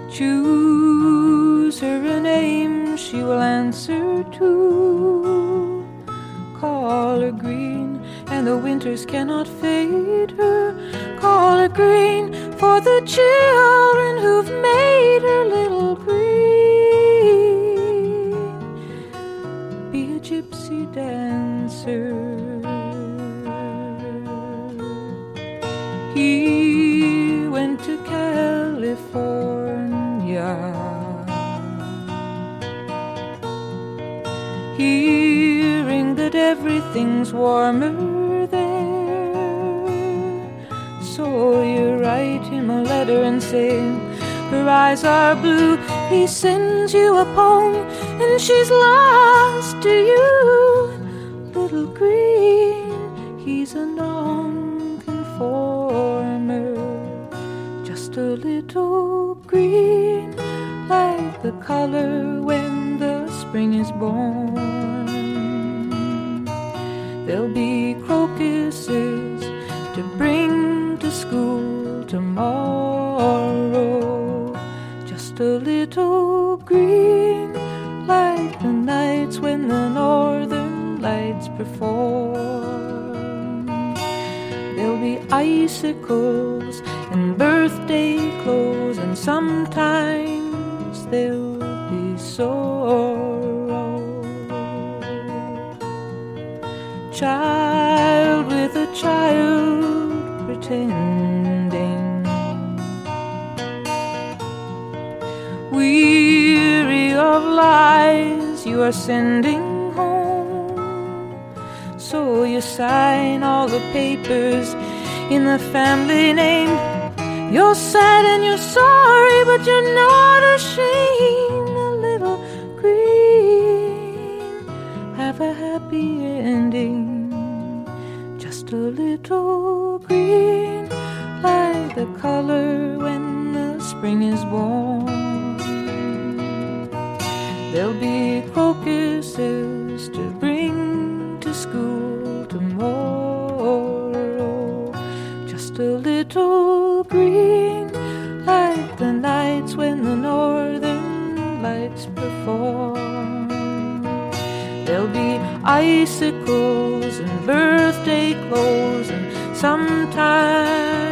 Choose her a name she will answer to. Call her green, and the winters cannot fade her. Call her green for the children who've made her little green. Be a gypsy dancer. He went to California, hearing that everything's warmer there. So you write him a letter and say her eyes are blue. He sends you a poem and she's lost to you. Little green, he's a non-conformer, just a little green, like the color when the spring is born. There'll be crocuses to bring to school tomorrow, just a little green, like the nights when the northern lights perform. There'll be icicles and birthday clothes, and sometimes there'll be sorrow. Child with a child pretending, weary of lies you are sending home. So you sign all the papers in the family name. You're sad and you're sorry, but you're not ashamed. A little green, have a happy ending. Just a little green, like the color when the spring is born. There'll be crocuses to bring to school tomorrow, just a little green, like the nights when the northern lights perform. There'll be icicles and birthday clothes, and sometimes